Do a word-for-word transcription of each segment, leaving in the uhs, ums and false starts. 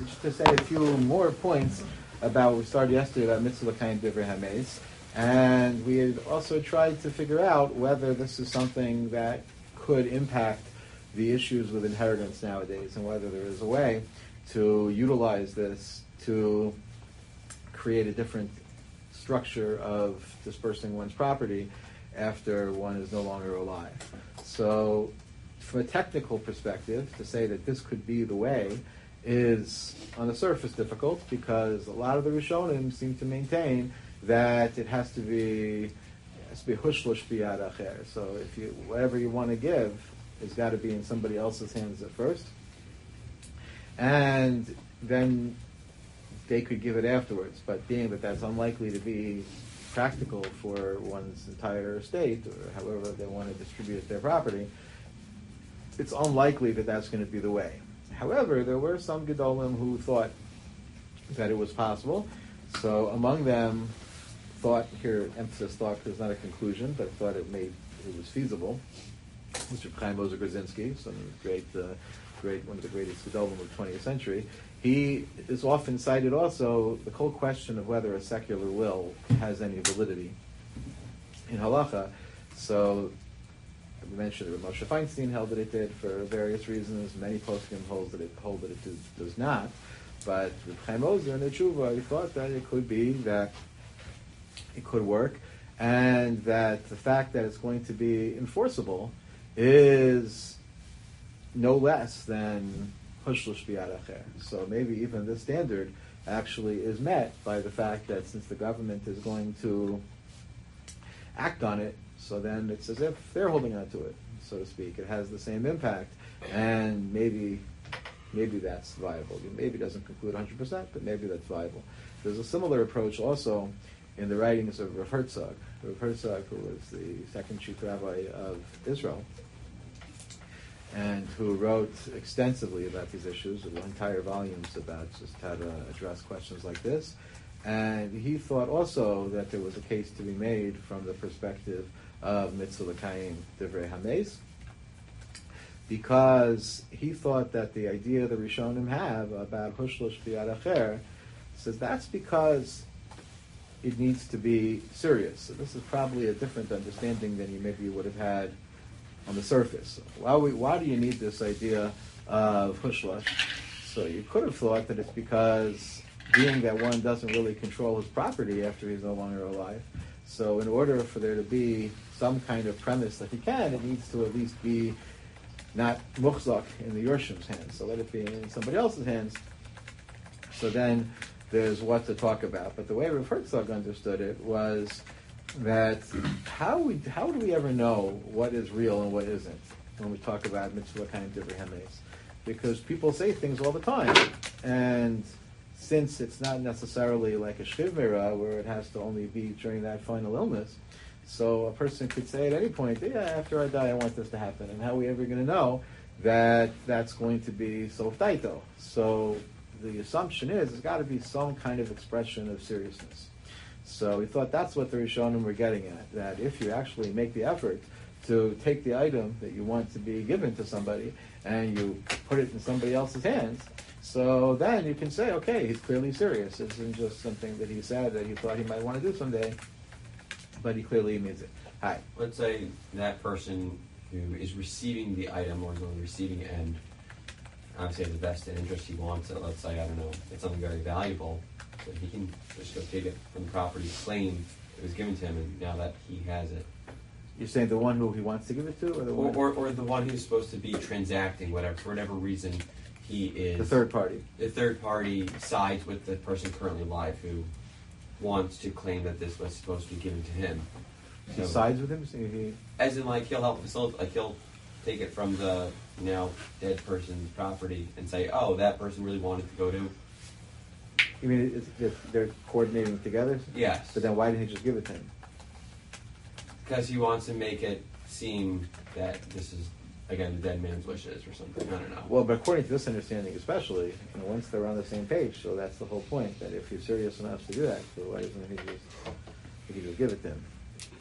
So just to say a few more points about, we started yesterday about mitzvah l'kayim divrei hameis, and we had also tried to figure out whether this is something that could impact the issues with inheritance nowadays, and whether there is a way to utilize this to create a different structure of dispersing one's property after one is no longer alive. So, from a technical perspective, to say that this could be the way is, on the surface, difficult, because a lot of the Rishonim seem to maintain that it has to be, it has to be hushlush biyad acher. So, if you, whatever you want to give, it's got to be in somebody else's hands at first, and then they could give it afterwards. But being that that's unlikely to be practical for one's entire estate, or however they want to distribute their property, it's unlikely that that's going to be the way. However, there were some Gedolim who thought that it was possible. So among them, thought, here emphasis thought because it's not a conclusion, but thought it made it was feasible. Mister Chaim Ozer Grzinski, some great, uh, great, one of the greatest Gedolim of the twentieth century, he is often cited also the whole question of whether a secular will has any validity in halacha. So we mentioned that Moshe Feinstein held that it did for various reasons. Many poskim hold that it hold that it does, does not. But with Chaim Ozer and the Tshuva, he thought that it could be that it could work, and that the fact that it's going to be enforceable is no less than hushlush biyad acher. So maybe even this standard actually is met by the fact that since the government is going to act on it, so then it's as if they're holding on to it, so to speak. It has the same impact, and maybe maybe that's viable. Maybe it doesn't conclude one hundred percent, but maybe that's viable. There's a similar approach also in the writings of Rav Herzog. Rav Herzog, who was the second chief rabbi of Israel, and who wrote extensively about these issues, with entire volumes about just how to address questions like this. And he thought also that there was a case to be made from the perspective of mitzvah l'kayim divrei hameis, because he thought that the idea the Rishonim have about hushlush biyad acher says that's because it needs to be serious. So this is probably a different understanding than you maybe would have had on the surface. Why, we, why do you need this idea of hushlush? So you could have thought that it's because, being that one doesn't really control his property after he's no longer alive, so in order for there to be some kind of premise that he can, it needs to at least be not muchzak in the Yorshim's hands. So let it be in somebody else's hands. So then there's what to talk about. But the way Rav Herzog understood it was that how we how do we ever know what is real and what isn't when we talk about mitzvah kind of divrei hameis? Because people say things all the time, and since it's not necessarily like a shchiv mira where it has to only be during that final illness, so a person could say at any point, yeah, after I die I want this to happen, and how are we ever going to know that that's going to be sof daito? So the assumption is there's got to be some kind of expression of seriousness. So we thought that's what the Rishonim were getting at, that if you actually make the effort to take the item that you want to be given to somebody and you put it in somebody else's hands, so then you can say, okay, he's clearly serious. This isn't just something that he said that he thought he might want to do someday, but he clearly means it. Hi. Let's say that person who is receiving the item, or is on the receiving end, obviously has the best interest, he wants it. Let's say, I don't know, it's something very valuable, but he can just go take it from the property, claim it was given to him, and now that he has it. You're saying the one who he wants to give it to, or the or, one, or, or the one who's supposed to be transacting, whatever, for whatever reason he is the third party. The third party sides with the person currently alive who wants to claim that this was supposed to be given to him. He So, sides with him? So he, as in, like, he'll help facilitate, like, he'll take it from the now dead person's property and say, oh, that person really wanted to go to. you mean it's, it's, they're coordinating together? Yes. But then why didn't he just give it to him? Because he wants to make it seem that this is, again, the dead man's wishes or something. I don't know. Well, but according to this understanding especially, you know, once they're on the same page, so that's the whole point, that if you're serious enough to do that, so why doesn't he just, he just give it to him?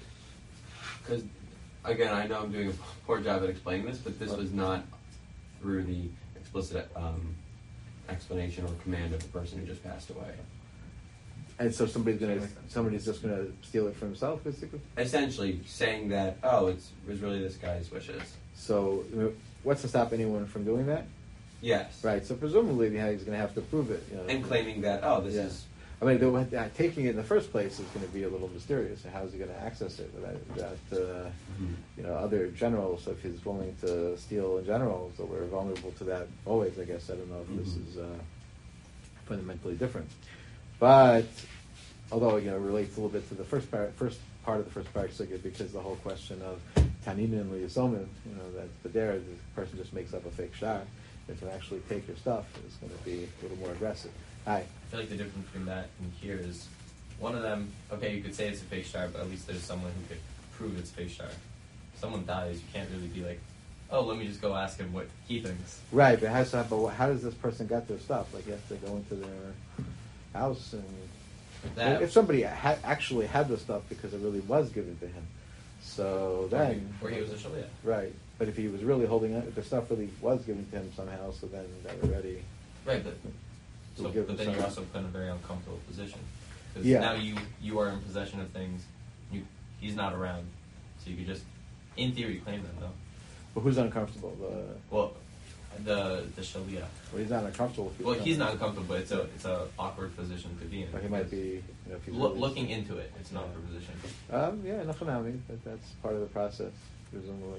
Because, again, I know I'm doing a poor job at explaining this, but this was not through the explicit um, explanation or command of the person who just passed away. And so somebody's gonna, somebody's just gonna steal it for himself, basically? Essentially saying that, oh, it's, it was really this guy's wishes. So, uh, what's to stop anyone from doing that? Yes. Right, so presumably yeah, he's gonna have to prove it. You know, And claiming that, oh, this Yeah. is... I mean, the, uh, taking it in the first place is going to be a little mysterious. How is he going to access it without, without uh, Mhm. you know, other generals? So if he's willing to steal in general, so we're vulnerable to that always, I guess. I don't know if this Mhm. is uh, fundamentally different. But, although, you know, it relates a little bit to the first part, first part of the first part, because the whole question of Tanina and Liyasomin, you know, that there, the person just makes up a fake shah. If to actually take your stuff, is going to be a little more aggressive. Hi. I feel like the difference between that and here is one of them, okay, you could say it's a fake star, but at least there's someone who could prove it's a fake star. If someone dies, you can't really be like, oh, let me just go ask him what he thinks. Right, but how, so, but how does this person get their stuff? Like, you have to go into their house and... That, if somebody ha- actually had the stuff because it really was given to him, so then... Or he was a shalia. Right, but if he was really holding it, if the stuff really was given to him somehow, so then that already... Right, but, so, Will give but him then some- you're also put in a very uncomfortable position. Because Yeah. now you, you are in possession of things, you he's not around. So you could just, in theory, claim them, though. But who's uncomfortable? The, Well, the the shalia. well, he's not uncomfortable. If Well, he's not uncomfortable, but it's a it's a awkward position to be in. But he might be, you know, if he's Loo- really- looking into it, it's an awkward position. Um, yeah, Nachanami, but that's part of the process, presumably.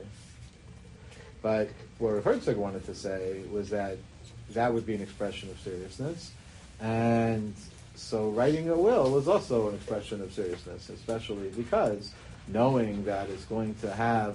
But what Herzog wanted to say was that that would be an expression of seriousness, and so writing a will is also an expression of seriousness, especially because knowing that it's going to have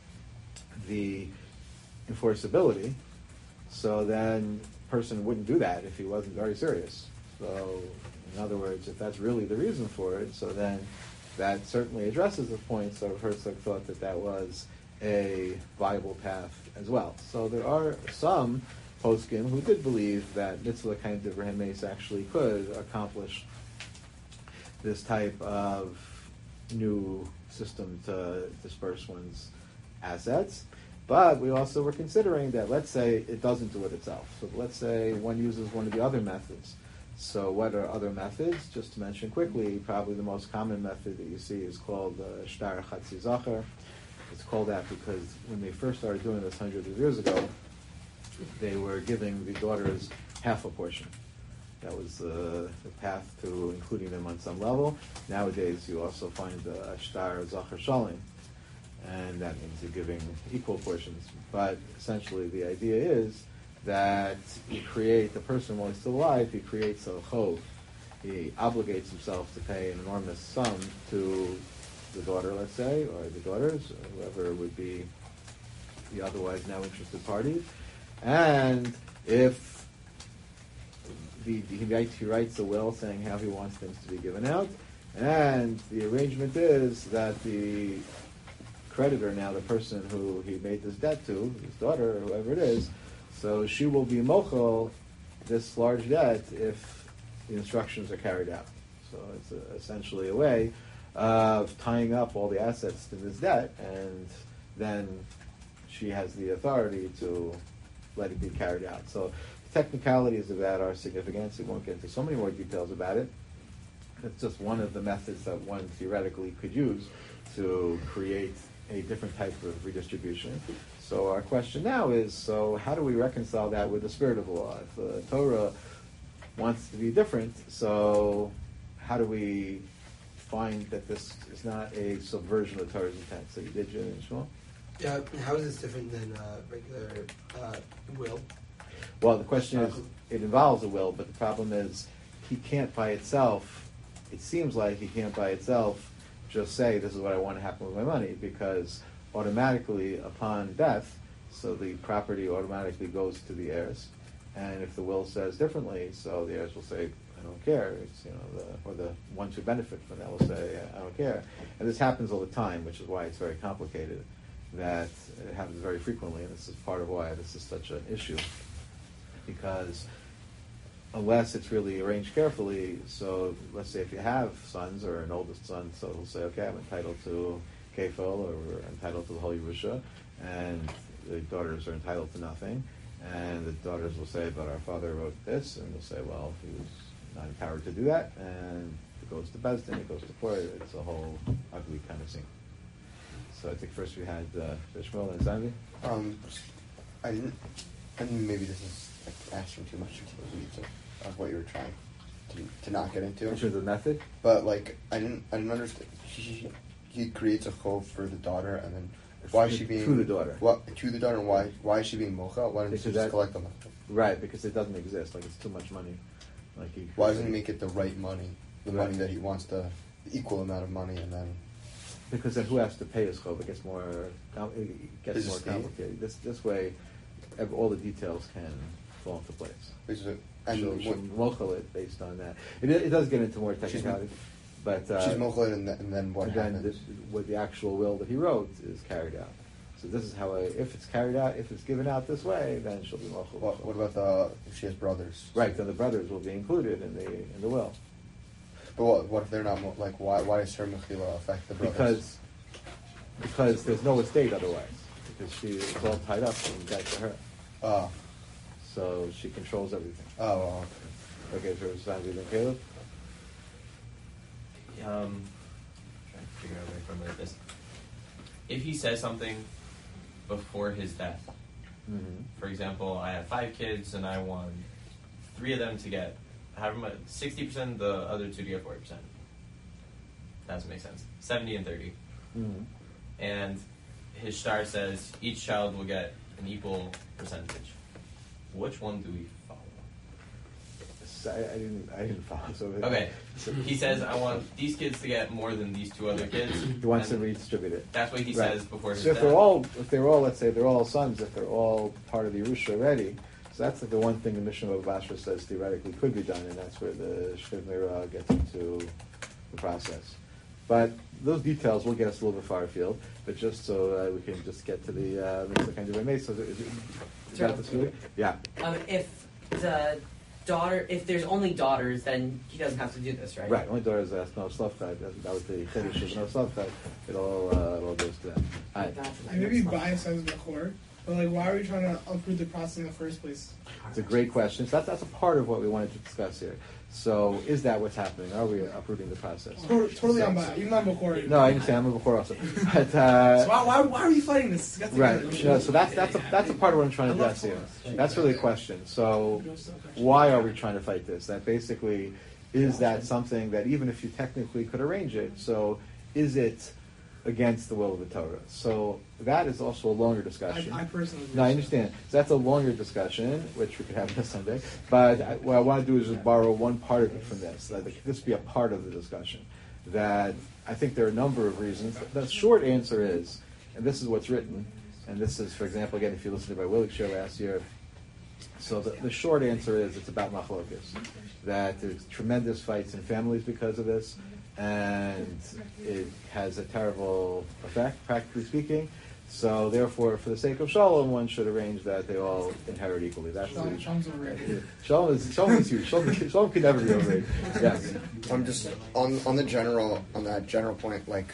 the enforceability, so then a person wouldn't do that if he wasn't very serious. So, in other words, if that's really the reason for it, so then that certainly addresses the point. So Herzog thought that that was a viable path as well. So there are some poskim who did believe that mitzvah kind of rehemes actually could accomplish this type of new system to disperse one's assets. But we also were considering that, let's say it doesn't do it itself. So let's say one uses one of the other methods. So what are other methods? Just to mention quickly, probably the most common method that you see is called uh, shtar chatzi zachar. It's called that because when they first started doing this hundreds of years ago, they were giving the daughters half a portion. That was uh, the path to including them on some level. Nowadays, you also find the shtar zachar shalim, and that means you're giving equal portions. But essentially, the idea is that you create the person while he's still alive. He creates a chov. He obligates himself to pay an enormous sum to the daughter, let's say, or the daughters, or whoever would be the otherwise now interested parties. And if the, he, writes, he writes a will saying how he wants things to be given out, and the arrangement is that the creditor, now the person who he made this debt to, his daughter or whoever it is, so she will be mochel this large debt if the instructions are carried out. So it's a, essentially a way of tying up all the assets to this debt, and then she has the authority to let it be carried out. So the technicalities of that are significant. We won't get into so many more details about it. It's just one of the methods that one theoretically could use to create a different type of redistribution. So our question now is, so how do we reconcile that with the spirit of the law? If the Torah wants to be different, so how do we find that this is not a subversion of the Torah's intent? So you did, Jim and Shmuel? Yeah, how is this different than uh, regular uh, will? Well, the question is, it involves a will, but the problem is he can't by itself, it seems like he can't by itself just say, this is what I want to happen with my money, because automatically upon death, so the property automatically goes to the heirs, and if the will says differently, so the heirs will say, I don't care, it's, you know, the, or the ones who benefit from that will say, I don't care. And this happens all the time, which is why it's very complicated, that it happens very frequently, and this is part of why this is such an issue, because unless it's really arranged carefully, so let's say if you have sons or an oldest son, so he'll say, okay, I'm entitled to kefil or we're entitled to the whole Yerusha, and the daughters are entitled to nothing, And the daughters will say, but our father wrote this, and they'll say, well, he was not empowered to do that, and it goes to Bezdin, it goes to court, it's a whole ugly kind of scene. So I think first we had uh, Ishmael and Zanvi. Um, I didn't, and maybe this is like asking too much into the weeds of, of what you were trying to, to not get into. In terms of method? But like, I didn't, I didn't understand. He, he creates a chov for the daughter, and then why is she being to the daughter? What to the daughter, and why why is she being mocha? Why didn't she Because just that- collect them? Right, because it doesn't exist, like it's too much money. Like he, Why doesn't he make it the right money, the Right. money that he wants, to the equal amount of money, and then Because then who has to pay his chov? It gets more, com- it gets His more estate? complicated. This this way, ev- all the details can fall into place. basically, and so what, she'll mochel it based on that. It, it does get into more She's- technicality, but uh, she's mocha, and, then- and then what and then happens? this, what the actual will that he wrote is carried out. So this is how I, if it's carried out, if it's given out this way, then she'll be mochel. What, what about the if she has brothers? Right, then the brothers will be included in the in the will. But what, what if they're not mo- like? Why why does her mechila affect the brothers? Because because there's no estate otherwise. Because she is all tied up and back to her. oh So she controls everything. oh oh, okay. Okay, so it's Sandy and Caleb. Um, trying to figure out where to formulate this. If he says something before his death, Mm-hmm. for example, I have five kids and I want three of them to get however much, sixty percent, the other two to get forty percent. That doesn't make sense. seventy and thirty. Mm-hmm. And his star says each child will get an equal percentage. Which one do we follow? So I, I didn't I didn't follow. So Okay, he says I want these kids to get more than these two other kids. he wants to and redistribute it. That's what he Right. says before his So if death. they're all, if they're all, let's say they're all sons, if they're all part of the Yerusha already, so that's like the one thing the Mishnah of Basra says theoretically could be done, and that's where the Shviv Meirah gets into the process. But those details will get us a little bit far afield. But just so uh, we can just get to the uh, mitzvah kind of way. So is, it, is that the story? Yeah. Um, if the daughter, if there's only daughters, then he doesn't have to do this, right? Right. Only daughters ask no slavchad. That, that was the chiddush of no slavchad. It all uh, it all goes to that. All right. That's And maybe bias says before, but like, why are we trying to uproot the process in the first place? It's a great question. So that's, that's a part of what we wanted to discuss here. So is that what's happening? Are we uprooting the process? Totally, totally on bias, even on before. No, I understand. I'm before also. But, uh, So why, why, why are we fighting this? That's the right. kind of- No, so that's that's a, that's a part of what I'm trying to address here. That's really a question. So why are we trying to fight this? That basically is that something that even if you technically could arrange it, so is it against the will of the Torah? So that is also a longer discussion. I, I personally. No, I understand. So that's a longer discussion, which we could have this Sunday. But I, what I want to do is just borrow one part of it from this. That this be a part of the discussion. That I think there are a number of reasons. The short answer is, and this is what's written, and this is, for example, again, if you listened to my Willick show last year. So the, the short answer is it's about machlokas. That there's tremendous fights in families because of this, and it has a terrible effect, practically speaking. So therefore, for the sake of shalom, one should arrange that they all inherit equally. That's Shalom- the Shalom's overrated. shalom is shalom is huge. Shalom, shalom can never be overrated. Yes. I'm just on on the general on that general point, like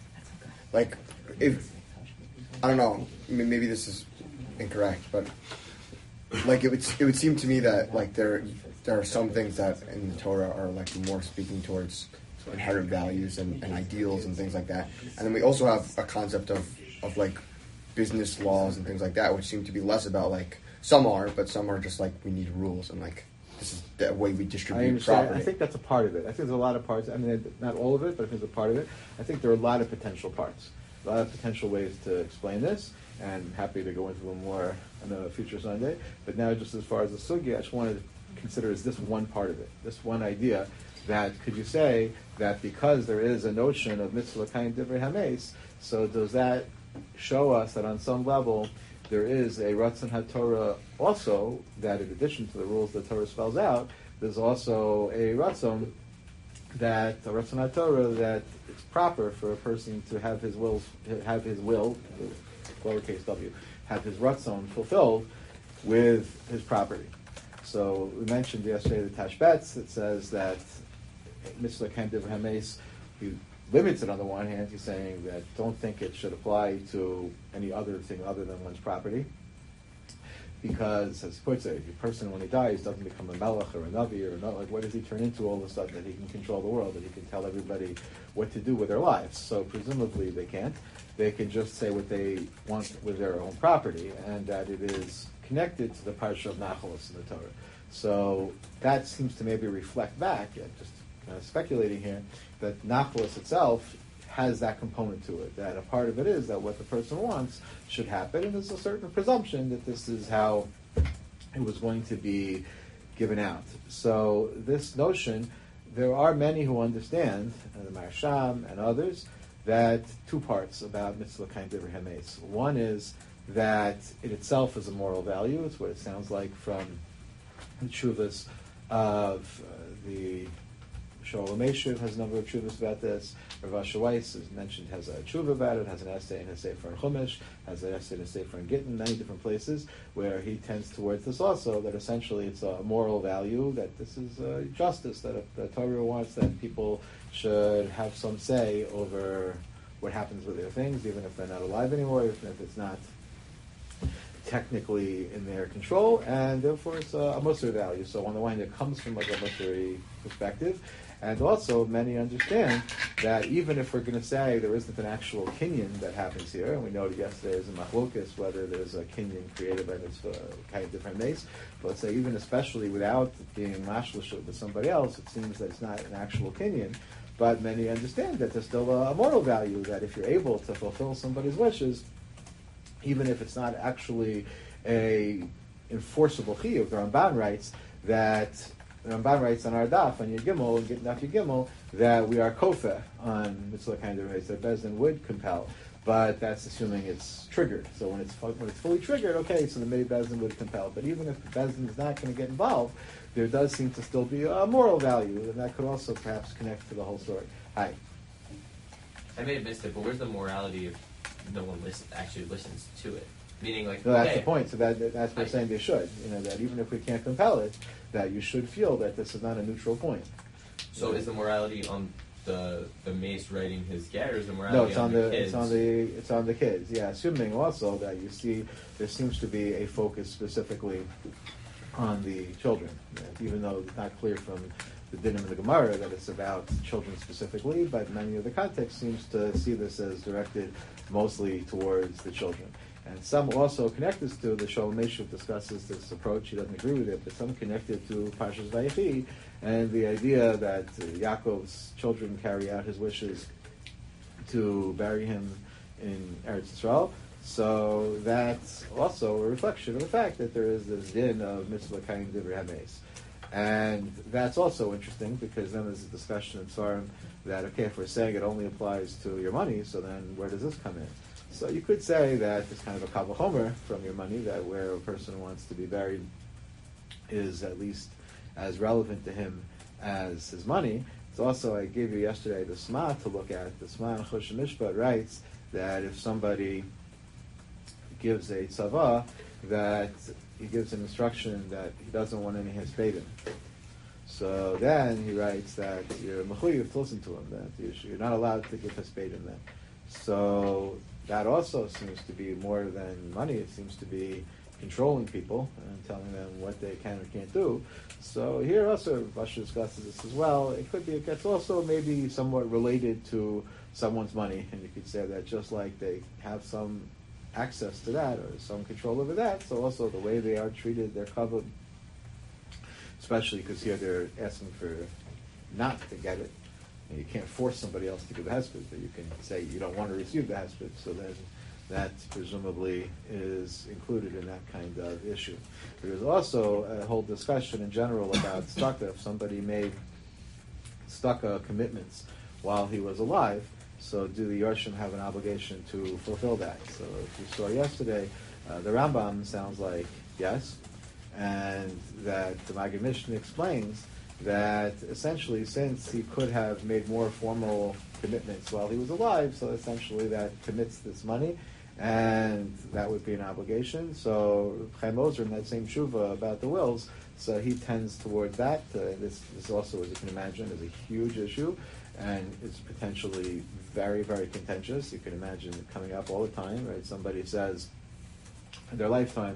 like if I don't know, I mean, maybe this is incorrect, but like it would it would seem to me that like there there are some things that in the Torah are like more speaking towards inherent values and, and ideals and things like that, and then we also have a concept of of like business laws and things like that, which seem to be less about like some are, but some are just like we need rules and like this is the way we I distribute understand. property. I think that's a part of it. I think there's a lot of parts. I mean, not all of it, but I think there's a part of it. I think there are a lot of potential parts, a lot of potential ways to explain this, and I'm happy to go into a little more on a future Sunday. But now, just as far as the sugya, I just wanted to consider is this one part of it, this one idea that could you say that because there is a notion of mitzvah kain divrei hames, so does that show us that on some level there is a Ratzon HaTorah also, that in addition to the rules the Torah spells out, there's also a Ratzon that a Ratzon HaTorah that it's proper for a person to have his will, have his will, lowercase w, have his Ratzon fulfilled with his property. So we mentioned yesterday the Tashbetz. It says that mitzvah kain divrei hames, he limits it on the one hand. He's saying that don't think it should apply to any other thing other than one's property. because, as he puts it, a person when he dies doesn't become a melech or a navi or not. Like, what does he turn into all of a sudden that he can control the world, that he can tell everybody what to do with their lives? So presumably they can't. They can just say what they want with their own property, and that it is connected to the parsha of Nachalos in the Torah. So that seems to maybe reflect back, yeah, just kind of speculating here, that Nachalos itself has that component to it, that a part of it is that what the person wants should happen, and there's a certain presumption that this is how it was going to be given out. So this notion, there are many who understand, and the Marsham and others, that two parts about mitzvah kaim divrei hametz. One is that it itself is a moral value. It's what it sounds like from the tshuvas of uh, the Sholem Eshiv has a number of tshuvas about this. Rav Asher Weiss is mentioned, has a tshuva about it, has an essay in his Sefer in Chumash, has an essay in his Sefer in Gittin, many different places where he tends towards this also, that essentially it's a moral value, that this is uh, justice, that if the Torah wants that people should have some say over what happens with their things, even if they're not alive anymore, even if it's not technically in their control, and therefore it's a, a Musar value. So on the one hand, it comes from like a Musari perspective, and also many understand that even if we're going to say there isn't an actual kinyan that happens here, and we noted yesterday as a machlokas whether there's a kinyan created by mitzvah kind of different mace, but let's say even especially without being mashlish with somebody else, it seems that it's not an actual kinyan. But many understand that there's still a, a moral value, that if you're able to fulfill somebody's wishes, even if it's not actually a enforceable chiyuv, the Ramban writes that the Ramban writes on our daf on Yud Gimel and daf Yud Gimel that we are kofeh on mitzvah kind of race that Bezdin would compel, but that's assuming it's triggered. So when it's when it's fully triggered, okay, so the maybe Bezdin would compel. But even if Bezdin is not going to get involved, there does seem to still be a moral value, and that could also perhaps connect to the whole story. Hi. I may have missed it, but where's the morality if no one listen, actually listens to it? Meaning, like, No, that's okay, the point. So that, that that's what we're I- saying they should. You know, that even if we can't compel it, that you should feel that this is not a neutral point. So is the morality on the the mace writing his get, or is the No, morality it's on the, the kids? it's on the it's on the kids. Yeah, assuming also that you see there seems to be a focus specifically on the children, that even though it's not clear from the dinim of the Gemara that it's about children specifically, but many of the context seems to see this as directed mostly towards the children. And some also connect this to the Sholem Eshiv discusses this approach. He doesn't agree with it, but some connect it to Parshas Vayechi and the idea that uh, Yaakov's children carry out his wishes to bury him in Eretz Yisrael. So that's also a reflection of the fact that there is this din of mitzvah kaim divrei hameis. And that's also interesting because then there's a discussion in Tzarim that, okay, if we're saying it only applies to your money, so then where does this come in? So you could say that it's kind of a kal v'chomer from your money, that where a person wants to be buried is at least as relevant to him as his money. It's also, I gave you yesterday the Sma to look at. The Sma in Chosh Mishpat writes that if somebody gives a tzava, that he gives an instruction that he doesn't want any hespedim. So then he writes that you're mechuyev to listen to him, that you're not allowed to give hespedim then. So that also seems to be more than money. It seems to be controlling people and telling them what they can or can't do. So here also, Vasha discusses this as well. It could be, it gets also maybe somewhat related to someone's money, and you could say that just like they have some access to that or some control over that, so also the way they are treated, they're covered, especially because here they're asking for not to get it. And you can't force somebody else to give the hesped, but you can say you don't want to receive the hesped, so then that presumably is included in that kind of issue. There is also a whole discussion in general about tzedakah. If somebody made tzedakah commitments while he was alive, so do the Yorshim have an obligation to fulfill that? So if you saw yesterday, uh, the Rambam sounds like yes, and that the Maggid Mishnah explains that essentially since he could have made more formal commitments while he was alive, so essentially that commits this money, and that would be an obligation. So Chaim Ozer in that same shuva about the wills, so he tends towards that. Uh, this, this also, as you can imagine, is a huge issue, and it's potentially very, very contentious. You can imagine it coming up all the time, right? Somebody says in their lifetime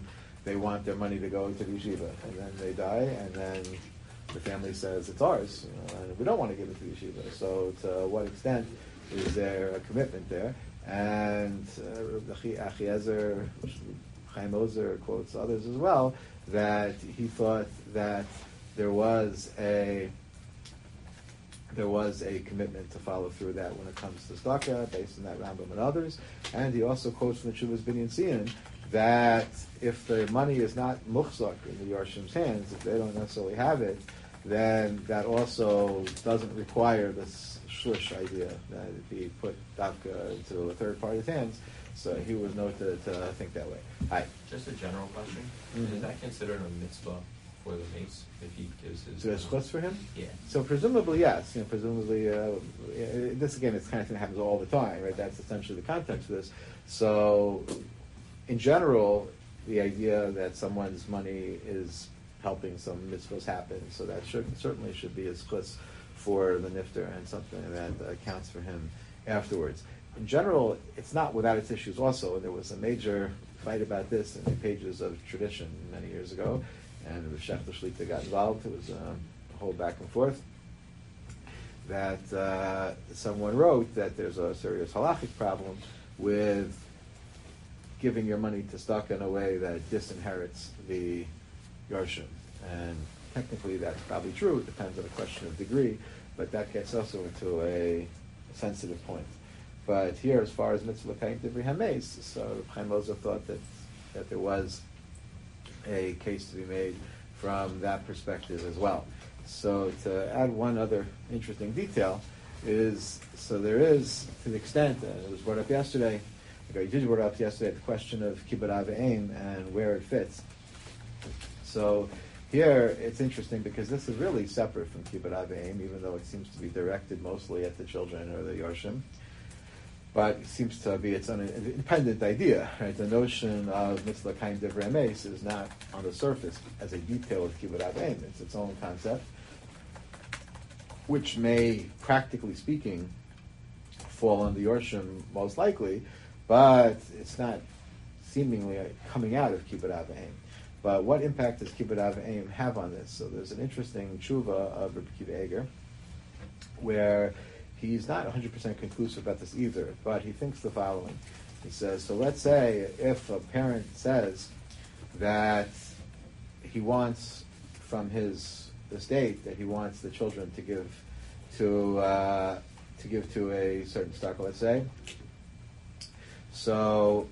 they want their money to go to the yeshiva, and then they die, and then the family says it's ours, you know, and we don't want to give it to the yeshiva. So to what extent is there a commitment there? And uh, Achiezer, Chaim Ozer quotes others as well, that he thought that there was a there was a commitment to follow through that when it comes to tzedakah, based on that Rambam and others. And he also quotes from the Shuvas Binyan Tzion that if the money is not muchzak in the Yarshim's hands, if they don't necessarily have it, then that also doesn't require this shlish idea that it be put dafka into a third party's hands. So he was noted to think that way. Hi. Just a general question. Mm-hmm. Is that considered a mitzvah for the mace if he gives his... So there's chutz for him? Yeah. So presumably, yes. You know, presumably, uh, this again, it's kind of thing that happens all the time, right? That's essentially the context of this. So, in general, the idea that someone's money is helping some mitzvahs happen, so that should certainly should be his chutz for the nifter and something that uh, counts for him afterwards. In general, it's not without its issues also, and there was a major fight about this in the pages of tradition many years ago, and the Shechta Shlita got involved. It was um, a whole back and forth that uh, someone wrote that there's a serious halachic problem with giving your money to tzedakah in a way that disinherits the Yarshim. And technically that's probably true. It depends on a question of degree, but that gets also into a sensitive point. But here, as far as mitzvah kain divri hameis, so Chaim Ozer thought that that there was a case to be made from that perspective as well. So to add one other interesting detail is, so there is, to the extent, and it was brought up yesterday, you did brought up yesterday, the question of kibbud av v'eim and where it fits. So here it's interesting because this is really separate from kibbud av v'eim, even though it seems to be directed mostly at the children or the Yarshim. But it seems to be its own independent idea, right? The notion of mitzvah kain divrei hameis is not on the surface as a detail of kibbud av v'eim. It's its own concept, which may, practically speaking, fall on the Yarshim most likely, but it's not seemingly coming out of kibbud av v'eim. But what impact does kibbud av v'eim have on this? So there's an interesting tshuva of Rabbi Akiva Eger, where he's not one hundred percent conclusive about this either, but he thinks the following. He says, so let's say if a parent says that he wants from his estate, that he wants the children to give to uh, to give to a certain stock, let's say, so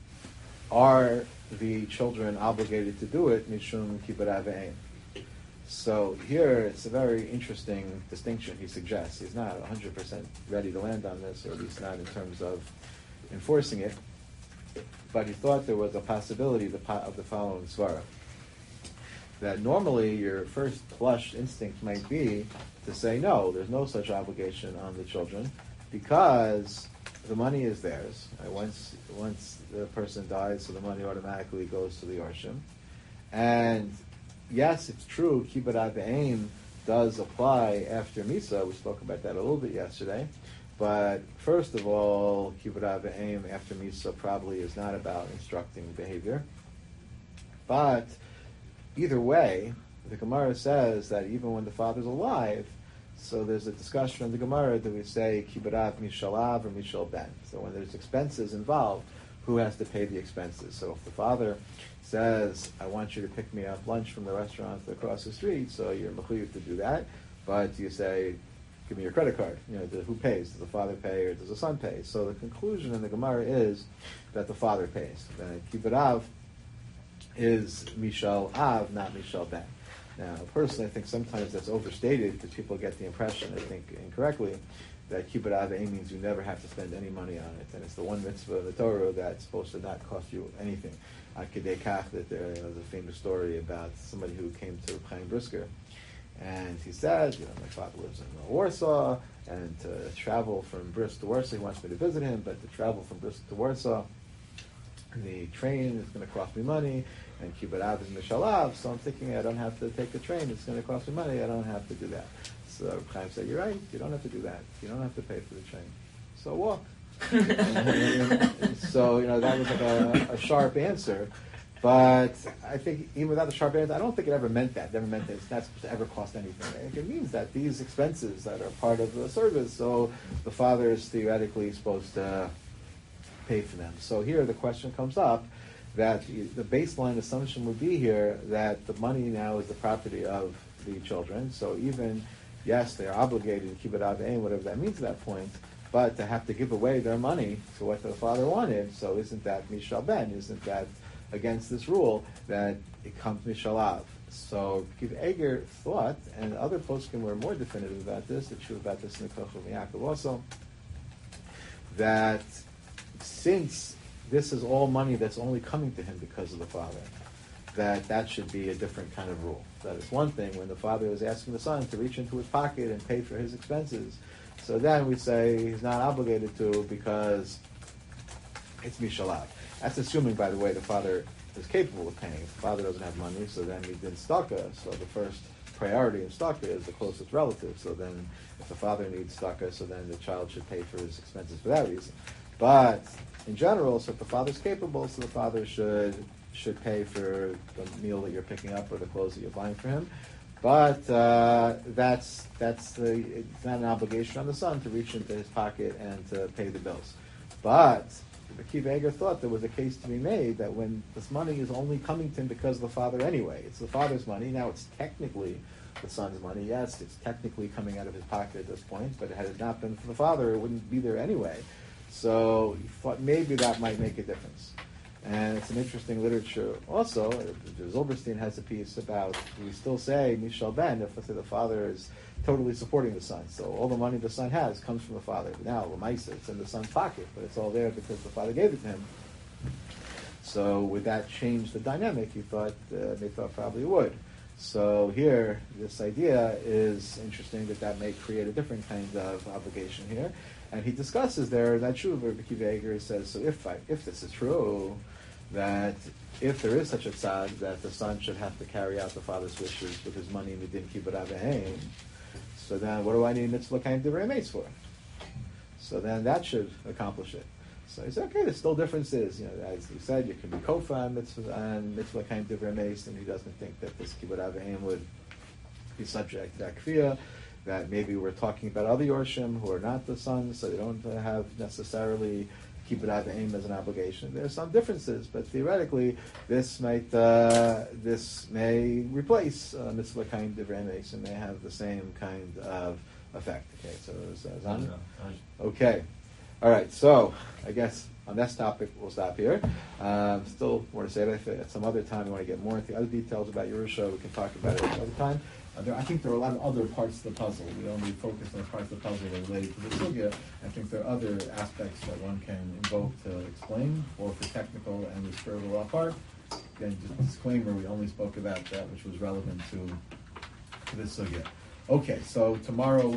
are the children obligated to do it mishum kibbud av v'eim? So here it's a very interesting distinction he suggests. He's not one hundred percent ready to land on this, or at least not in terms of enforcing it, but he thought there was a possibility of the following svara. That normally your first flush instinct might be to say no, there's no such obligation on the children, because the money is theirs. Right? Once once the person dies, so the money automatically goes to the Yarshim. And yes, it's true, kibbud av v'eim does apply after Misa. We spoke about that a little bit yesterday. But first of all, kibbud av v'eim after Misa probably is not about instructing behavior. But either way, the Gemara says that even when the father's alive, so there's a discussion in the Gemara that we say kibbud av mishal av or mishal ben. So when there's expenses involved, who has to pay the expenses? So if the father says, I want you to pick me up lunch from the restaurant across the street, so you're mechuyev to do that, but you say, give me your credit card. You know, who pays? Does the father pay or does the son pay? So the conclusion in the Gemara is that the father pays. That kibbud av is mishal av, not mishal ben. Now, personally, I think sometimes that's overstated because people get the impression, I think incorrectly, that kibbud av v'eim means you never have to spend any money on it, and it's the one mitzvah in the Torah that's supposed to not cost you anything. Ad kedei kach, that there you know, there's a famous story about somebody who came to Chaim Brisker, and he said, you know, my father lives in Warsaw, and to travel from Brisk to Warsaw, he wants me to visit him, but to travel from Brisk to Warsaw, the train is going to cost me money, and kibbud av is mishal av, so I'm thinking I don't have to take the train, it's going to cost me money, I don't have to do that. So Chaim said, you're right, you don't have to do that. You don't have to pay for the train. So walk. and, and so, you know, that was like a, a sharp answer But I think even without the sharp edge, I don't think it ever meant that. It never meant that it's not supposed to ever cost anything. I think it means that these expenses that are part of the service, so the father is theoretically supposed to pay for them. So here the question comes up that the baseline assumption would be here that the money now is the property of the children. So even, yes, they're obligated to keep it out of whatever that means at that point, but to have to give away their money to what the father wanted, so isn't that Mishal Ben? Isn't that against this rule that it comes Mishalav? So Kiv Eger thought, and other poskim were more definitive about this, the truth about this in the Kochel Yaakov also, that since this is all money that's only coming to him because of the father, that that should be a different kind of rule. That is one thing when the father is asking the son to reach into his pocket and pay for his expenses. So then we say he's not obligated to because it's Mishalav. That's assuming, by the way, the father is capable of paying. If the father doesn't have money, so then he did staka. So the first priority in staka is the closest relative. So then if the father needs staka, so then the child should pay for his expenses for that reason. But in general, so if the father's capable, so the father should should pay for the meal that you're picking up or the clothes that you're buying for him. But uh, that's that's the it's not an obligation on the son to reach into his pocket and to pay the bills. But Akiva Eger thought there was a case to be made that when this money is only coming to him because of the father anyway, it's the father's money. Now it's technically the son's money. Yes, it's technically coming out of his pocket at this point, but had it not been for the father, it wouldn't be there anyway. So he thought maybe that might make a difference. And it's an interesting literature also. Zilberstein has a piece about, we still say, Mishal Ben, if let's say the father is totally supporting the son. So all the money the son has comes from the father. Now, Lamaisa, it's in the son's pocket, but it's all there because the father gave it to him. So would that change the dynamic? He thought, uh, they thought probably would. So here, this idea is interesting that that may create a different kind of obligation here. And he discusses there that Shuv where Akiva Eger says, so if I, if this is true, that if there is such a tzad that the son should have to carry out the father's wishes with his money midin kibbut avein, so then what do I need mitzvah kaim divrei emes for? So then that should accomplish it. So he said, okay, there's still differences. You know, as he said, you can be kofa and mitzvah and mitzvah kaim divrei emes, and he doesn't think that this kibbut avein would be subject to that kfiyah. That maybe we're talking about other Yorshim who are not the sons, so they don't have necessarily kibbut avein as an obligation. There are some differences, but theoretically, this might uh, this may replace uh, mitzvah kaim divrei emes and may have the same kind of effect. Okay, so is, uh, Zan? Okay, all right. So I guess on this topic we'll stop here. Um, still more to say, but if at some other time you want to get more into other details about Yerusha, we can talk about it another time. Uh, there, I think there are a lot of other parts of the puzzle. We only focus on the parts of the puzzle that are related to the sugya. I think there are other aspects that one can invoke to explain, or for technical and the spiritual law part. Again, just a disclaimer, we only spoke about that which was relevant to, to this sugya. Okay, so tomorrow